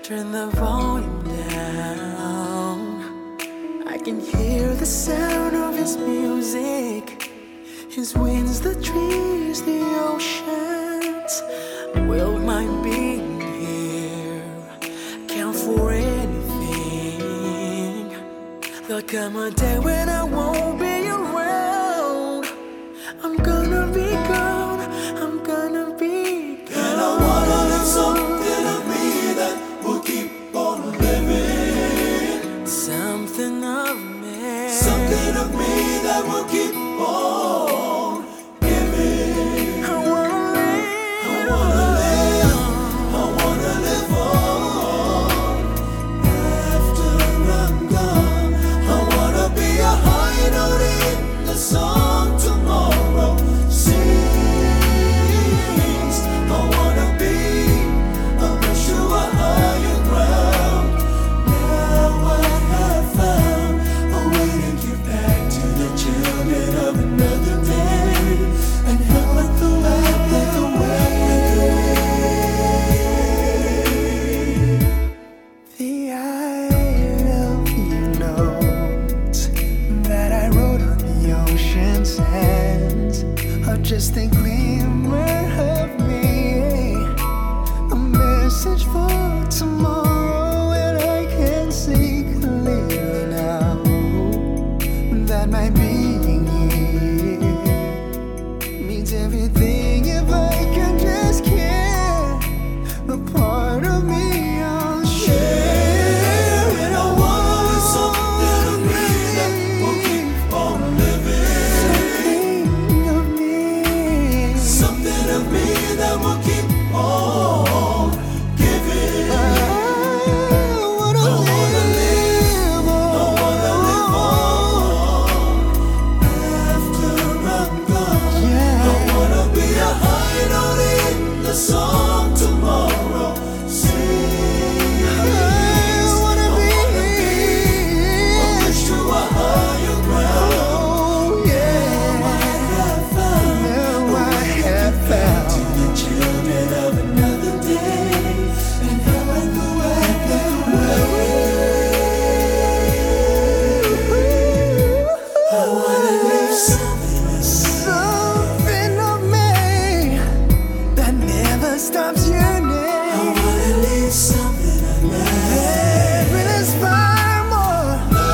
Turn the volume down. I can hear the sound of his music. His winds, the trees, the oceans. Will my being here count for anything? There'll come a day when I won't be around. I'm gonna be gone. I'm gonna be gone. And I wanna live something of me that will keep on living. Something of me. Something of me that will keep on giving. I wanna live. I wanna live. I wanna live on after I'm gone. I wanna be a high note in the song tomorrow sings. I wanna be a bridge to a higher ground. Now I have found a way to give back to the children of another day and help with the way, with the way. The I love you notes that I wrote on the ocean sands are just a glimmer of me, a message for tomorrow, and I can see clearly now that my being here means everything if I can just care. A part of me I'll share. And I wanna live something of me that will keep on living. Something of me. Something of me that will keep on giving. I wanna I wanna live I wanna live on after I'm gone. Yeah. I wanna be a high note in the song tomorrow sings. I wanna be a bridge to a higher ground. Oh yeah. Now I have found Now I have found. to the children of another day and help in the way, I wanna live something of Something of me that never stops yearning. I wanna live something of me. Will inspire more.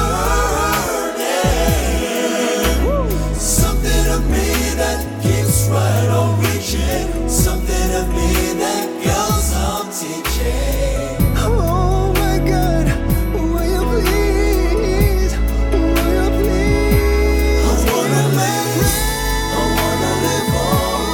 Something of me that keeps right on reaching. Something of me that goes on teaching. Oh my God, will you please, will you please? I wanna live on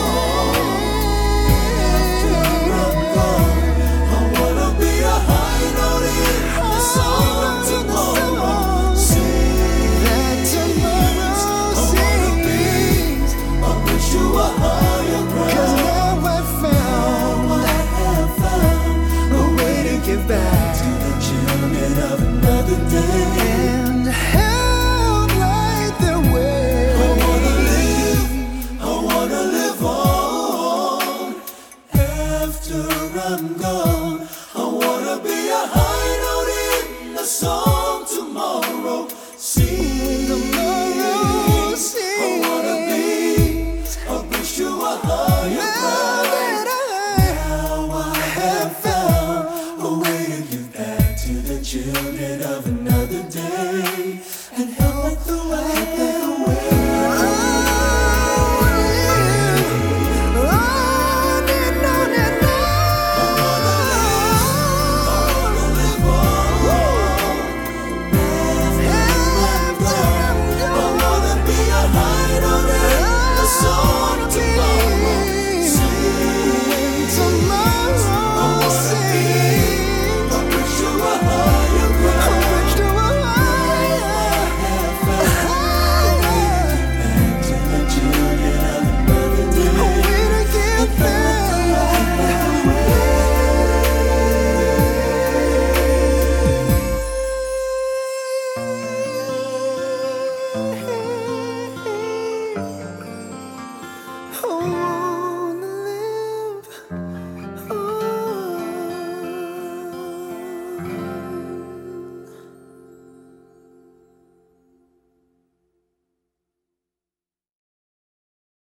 after I'm gone. I wanna be a high note in the song tomorrow sings. That tomorrow I wanna be sings. a bridge to a higher 'Cause ground. now I found I have found a way to give back to the children of another day. and help light the way. I wanna live on after I'm gone. I wanna be a high note in the song.